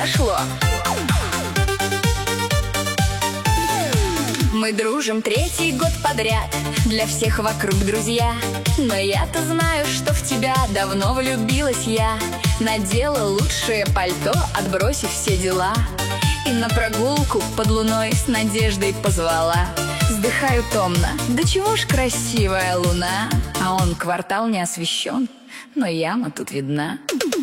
дошло. Мы дружим 3-й год подряд, для всех вокруг друзья. Но я-то знаю, что в тебя давно влюбилась я. Надела лучшее пальто, отбросив все дела, и на прогулку под луной с надеждой позвала. Вздыхаю томно, да чего ж красивая луна. А он квартал не освещен, но яма тут видна.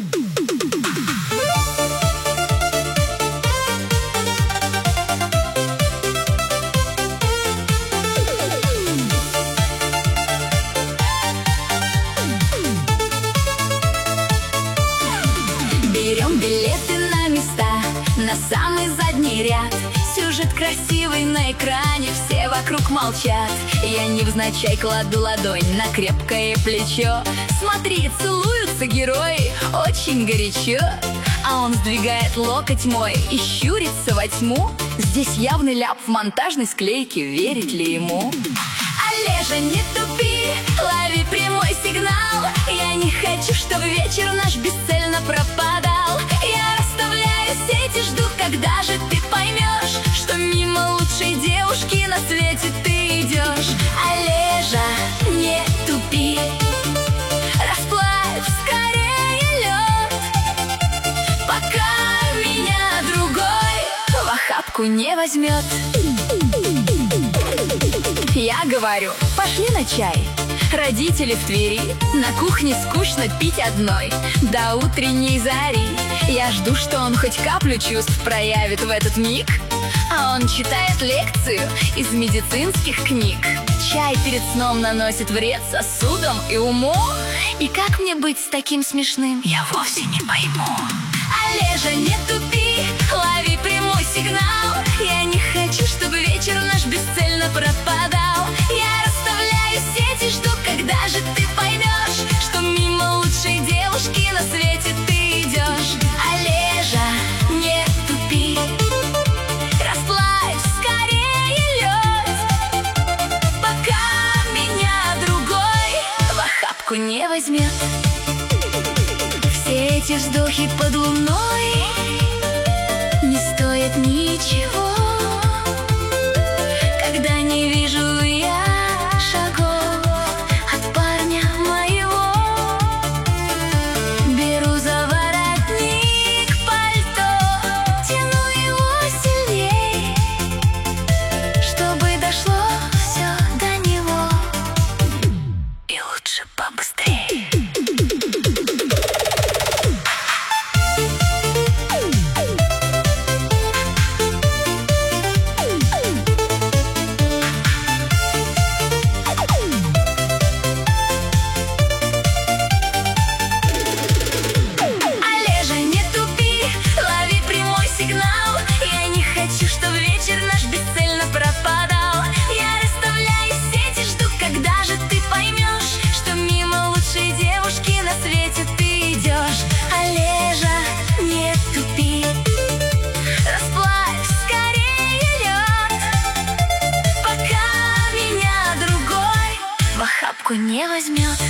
Берем билеты на места, на самый задний ряд. Сюжет красивый на экране, все вокруг молчат. Я невзначай кладу ладонь на крепкое плечо. Смотри, целуются герои, очень горячо. А он сдвигает локоть мой и щурится во тьму. Здесь явный ляп в монтажной склейке, верить ли ему? Олежа, не тупи, лови прямой сигнал. Я не хочу, чтобы вечер наш бесцельно пропадал. Я расставляю сети, жду, когда же ты поймешь, что мимо лучшей девушки на свете ты идешь. Олежа, не тупи, расплавь скорее лед, пока меня другой в охапку не возьмет. Я говорю, пошли на чай. Родители в Твери, на кухне скучно пить одной до утренней зари. Я жду, что он хоть каплю чувств проявит в этот миг. А он читает лекцию из медицинских книг. Чай перед сном наносит вред сосудам и уму. И как мне быть с таким смешным, я вовсе не пойму. Олежа, не тупи, лови прямой сигнал. Я не хочу, чтобы вечер наш бесцельно пропадал. Я расставляю сети, жду, когда же ты поймешь, что мимо лучшей девушки на свете ты идешь. Олежа, не тупи, расплавь скорее лед, пока меня другой в охапку не возьмет. Все эти вздохи под луной не стоят ничего, когда не вижу я шагов от парня моего. Беру за воротник пальто, тяну его сильней, чтобы дошло все до него, и лучше побыстрее. Не возьмет.